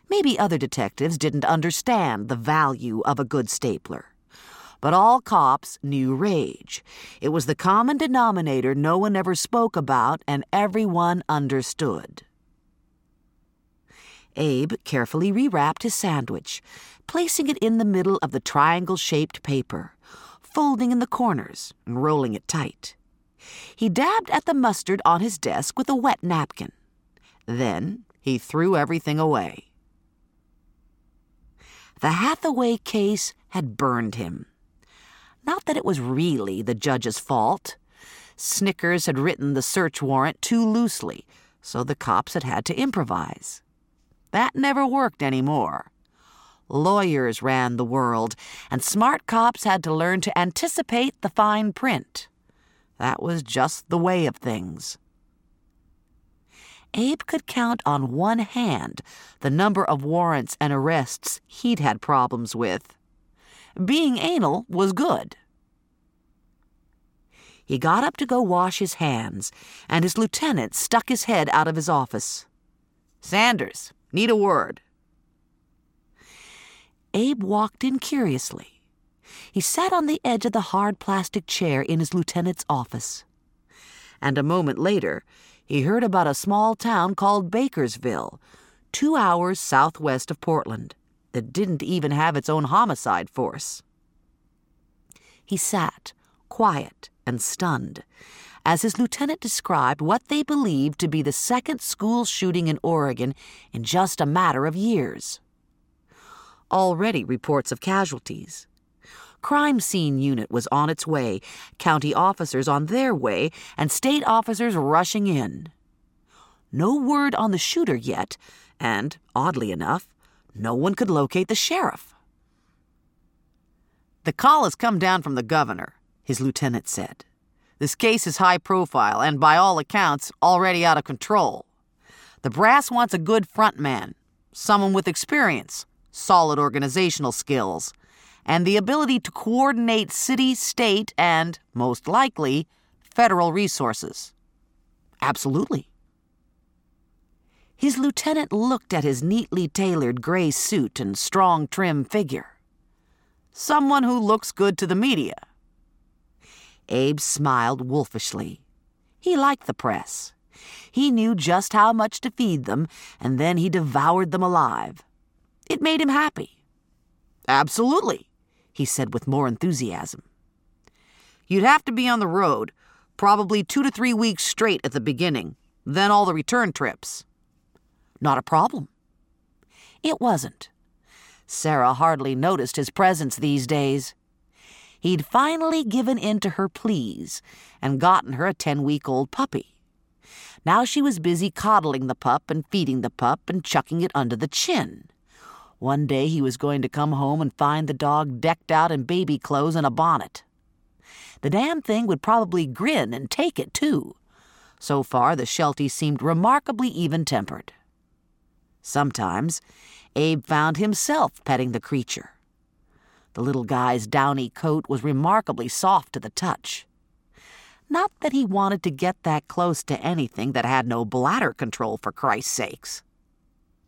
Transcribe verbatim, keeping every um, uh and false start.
Maybe other detectives didn't understand the value of a good stapler. But all cops knew rage. It was the common denominator no one ever spoke about and everyone understood. Abe carefully rewrapped his sandwich, placing it in the middle of the triangle-shaped paper, folding in the corners and rolling it tight. He dabbed at the mustard on his desk with a wet napkin. Then he threw everything away. The Hathaway case had burned him. Not that it was really the judge's fault. Snickers had written the search warrant too loosely, so the cops had had to improvise. That never worked anymore. Lawyers ran the world, and smart cops had to learn to anticipate the fine print. That was just the way of things. Abe could count on one hand the number of warrants and arrests he'd had problems with. Being anal was good. He got up to go wash his hands, and his lieutenant stuck his head out of his office. "Sanders, need a word." Abe walked in curiously. He sat on the edge of the hard plastic chair in his lieutenant's office. And a moment later, he heard about a small town called Bakersville, two hours southwest of Portland, that didn't even have its own homicide force. He sat, quiet and stunned, as his lieutenant described what they believed to be the second school shooting in Oregon in just a matter of years. Already reports of casualties. Crime scene unit was on its way, county officers on their way, and state officers rushing in. No word on the shooter yet, and, oddly enough, no one could locate the sheriff. "The call has come down from the governor," his lieutenant said. "This case is high profile and, by all accounts, already out of control. The brass wants a good front man, someone with experience, solid organizational skills, and the ability to coordinate city, state, and, most likely, federal resources." "Absolutely." His lieutenant looked at his neatly tailored gray suit and strong, trim figure. "Someone who looks good to the media." Abe smiled wolfishly. He liked the press. He knew just how much to feed them, and then he devoured them alive. It made him happy. "Absolutely," he said with more enthusiasm. "You'd have to be on the road, probably two to three weeks straight at the beginning, then all the return trips." Not a problem. It wasn't. Sarah hardly noticed his presence these days. He'd finally given in to her pleas and gotten her a ten-week-old puppy. Now she was busy coddling the pup and feeding the pup and chucking it under the chin. One day he was going to come home and find the dog decked out in baby clothes and a bonnet. The damn thing would probably grin and take it, too. So far, the Sheltie seemed remarkably even-tempered. Sometimes, Abe found himself petting the creature. The little guy's downy coat was remarkably soft to the touch. Not that he wanted to get that close to anything that had no bladder control, for Christ's sakes.